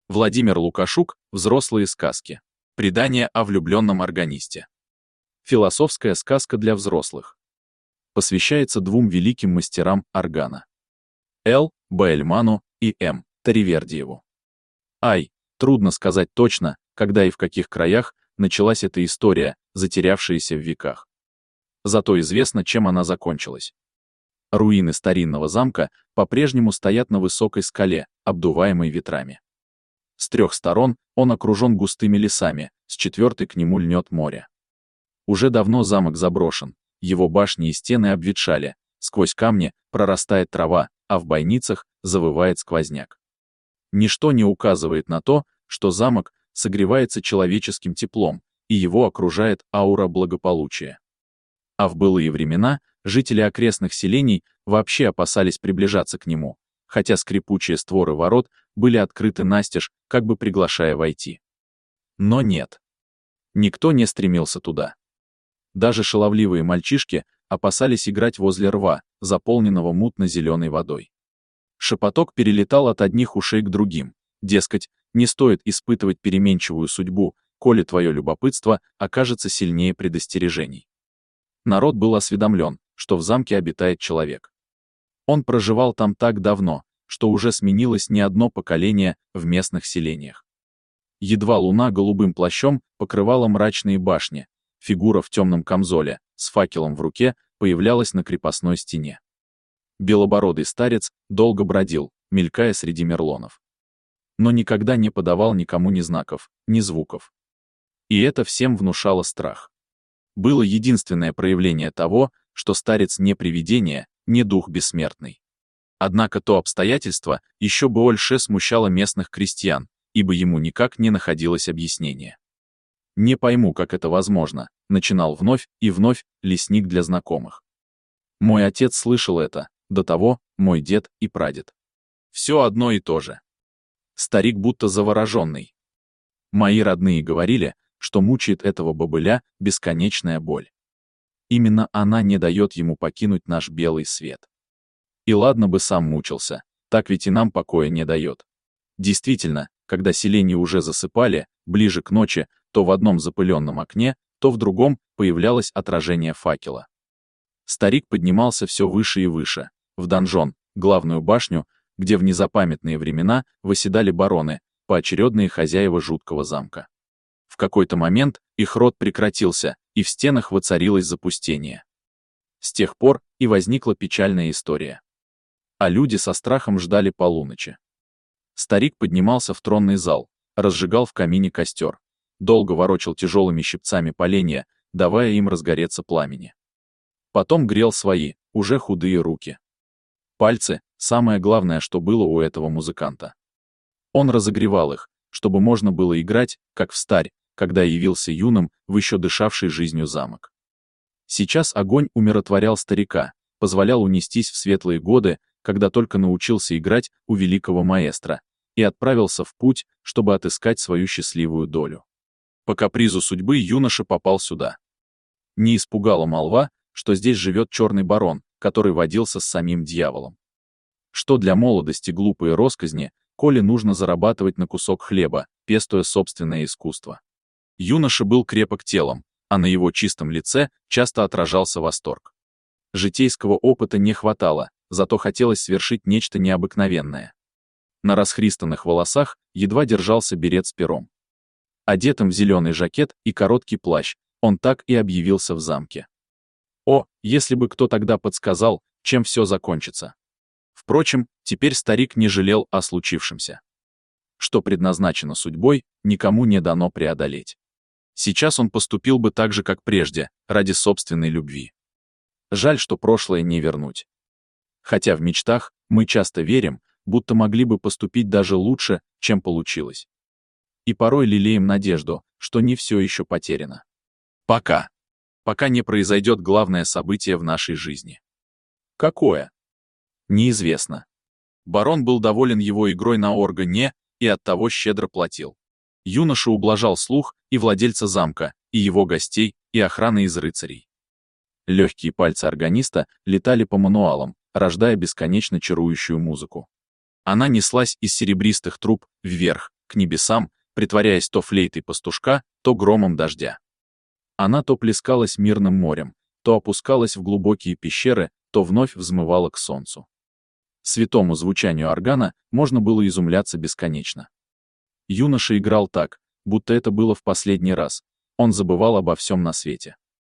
Владимир Лукашук «Взрослые сказки». Предание о влюбленном органисте. Философская сказка для взрослых. Посвящается двум великим мастерам органа. Л. Баэльману и М. Таривердиеву. Трудно сказать точно, когда и в каких краях началась эта история, затерявшаяся в веках. Зато известно, чем она закончилась. Руины старинного замка по-прежнему стоят на высокой скале, обдуваемой ветрами. С 3 сторон он окружен густыми лесами, с 4 к нему льнет море. Уже давно замок заброшен, его башни и стены обветшали, сквозь камни прорастает трава, а в бойницах завывает сквозняк. Ничто не указывает на то, что замок согревается человеческим теплом, и его окружает аура благополучия. А в былые времена жители окрестных селений вообще опасались приближаться к нему, хотя скрипучие створы ворот были открыты настежь, как бы приглашая войти. Но нет. Никто не стремился туда. Даже шаловливые мальчишки опасались играть возле рва, заполненного мутно-зеленой водой. Шепоток перелетал от одних ушей к другим, дескать, не стоит испытывать переменчивую судьбу, коли твое любопытство окажется сильнее предостережений. Народ был осведомлен, что в замке обитает человек. Он проживал там так давно, что уже сменилось не одно поколение в местных селениях. Едва луна голубым плащом покрывала мрачные башни, фигура в темном камзоле, с факелом в руке, появлялась на крепостной стене. Белобородый старец долго бродил, мелькая среди мерлонов. Но никогда не подавал никому ни знаков, ни звуков. И это всем внушало страх. Было единственное проявление того, что старец не привидение, не дух бессмертный. Однако то обстоятельство еще больше смущало местных крестьян, ибо ему никак не находилось объяснения. «Не пойму, как это возможно», — начинал вновь и вновь лесник для знакомых. «Мой отец слышал это, до того мой дед и прадед. Все одно и то же». Старик будто завороженный. Мои родные говорили, что мучает этого бобыля бесконечная боль. Именно она не дает ему покинуть наш белый свет. И ладно бы сам мучился, так ведь и нам покоя не дает. Действительно, когда селения уже засыпали, ближе к ночи, то в одном запыленном окне, то в другом появлялось отражение факела. Старик поднимался все выше и выше, в донжон, главную башню, где в незапамятные времена восседали бароны, поочередные хозяева жуткого замка. В какой-то момент их род прекратился, и в стенах воцарилось запустение. С тех пор и возникла печальная история. А люди со страхом ждали полуночи. Старик поднимался в тронный зал, разжигал в камине костер, долго ворочал тяжелыми щипцами поленья, давая им разгореться пламени. Потом грел свои, уже худые руки. Пальцы — самое главное, что было у этого музыканта. Он разогревал их, чтобы можно было играть, как встарь, когда явился юным в еще дышавший жизнью замок. Сейчас огонь умиротворял старика, позволял унестись в светлые годы, когда только научился играть у великого маэстро, и отправился в путь, чтобы отыскать свою счастливую долю. По капризу судьбы юноша попал сюда. Не испугала молва, что здесь живет черный барон, который водился с самим дьяволом. Что для молодости глупые росказни, коли нужно зарабатывать на кусок хлеба, пестуя собственное искусство. Юноша был крепок телом, а на его чистом лице часто отражался восторг. Житейского опыта не хватало, зато хотелось свершить нечто необыкновенное. На расхристанных волосах едва держался берет с пером. Одетым в зеленый жакет и короткий плащ, он так и объявился в замке. О, если бы кто тогда подсказал, чем все закончится. Впрочем, теперь старик не жалел о случившемся. Что предназначено судьбой, никому не дано преодолеть. Сейчас он поступил бы так же, как прежде, ради собственной любви. Жаль, что прошлое не вернуть. Хотя в мечтах мы часто верим, будто могли бы поступить даже лучше, чем получилось. И порой лелеем надежду, что не все еще потеряно. Пока не произойдет главное событие в нашей жизни. Какое? Неизвестно. Барон был доволен его игрой на органе и оттого щедро платил. Юноша ублажал слух и владельца замка, и его гостей, и охраны из рыцарей. Легкие пальцы органиста летали по мануалам, рождая бесконечно чарующую музыку. Она неслась из серебристых труб вверх, к небесам, притворяясь то флейтой пастушка, то громом дождя. Она то плескалась мирным морем, то опускалась в глубокие пещеры, то вновь взмывала к солнцу. Святому звучанию органа можно было изумляться бесконечно. Юноша играл так, будто это было в последний раз. Он забывал обо всем на свете.